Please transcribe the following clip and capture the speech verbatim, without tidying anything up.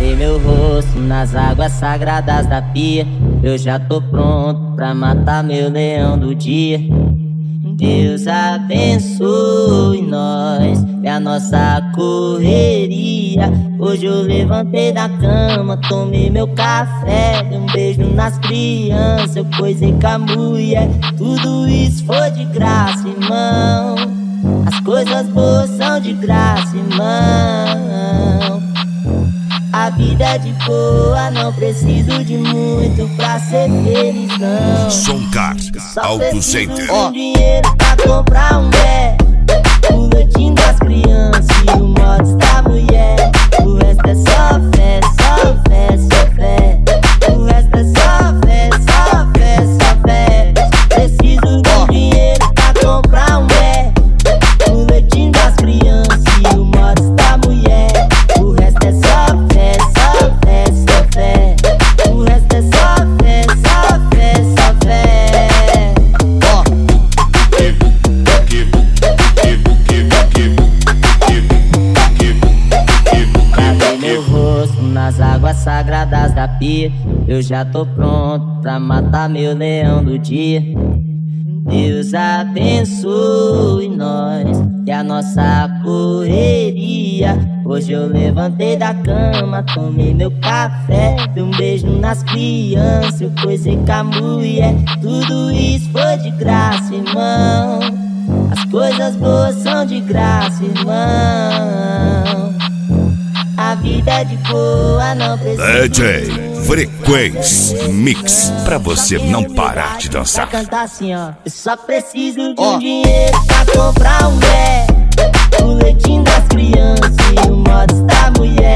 Lavei meu rosto nas águas sagradas da pia. Eu já tô pronto pra matar meu leão do dia. Deus abençoe nós e a nossa correria. Hoje eu levantei da cama, tomei meu café, dei um beijo nas crianças, eu coisei com a mulher. Tudo isso foi de graça, irmão. As coisas boas são de graça, irmão. A vida é de boa, não preciso de muito pra ser feliz, não. Soncar Auto Center. Só preciso de dinheiro pra comprar um pé, o leitinho das crianças e o mods da mulher. O resto é só fé, só fé, só fé. O resto é só fé, só fé, só fé. Preciso de dinheiro pra comprar um pé, o leitinho das crianças e o mods da mulher. O resto é só fé, só fé, só fé. O resto é só fé, só fé, só fé. Ó. Lavei meu rosto nas águas sagradas da pia. Eu já tô pronto pra matar meu leão do dia. Deus abençoe nós e a nossa correria. Hoje eu levantei da cama, tomei meu café, dei um beijo nas crianças, eu coisei com a mulher. Tudo isso foi de graça, irmão. As coisas boas são de graça, irmão. A vida é de boa, não precisa D J Frequência Mix, pra você não parar de dançar. Pra cantar assim, ó. Eu só preciso de um dinheiro pra comprar um pé, o leitinho das crianças e o mods da mulher.